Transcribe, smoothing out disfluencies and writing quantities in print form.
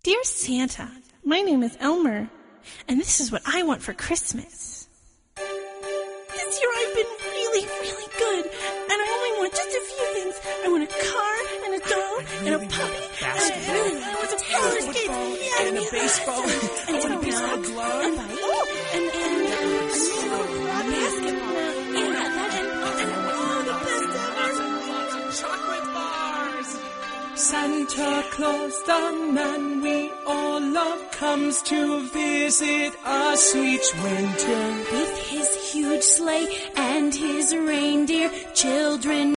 Dear Santa, my name is Elmer, and this is what I want for Christmas. This year I've been really, really good, and I only want just a few things. I want a car, and a doll, and a puppy, and I want some roller skates, and a baseball, and a baseball glove, and a basketball, chocolate bars. Santa Claus, the man we all love, comes to visit us each winter. With his huge sleigh and his reindeer, children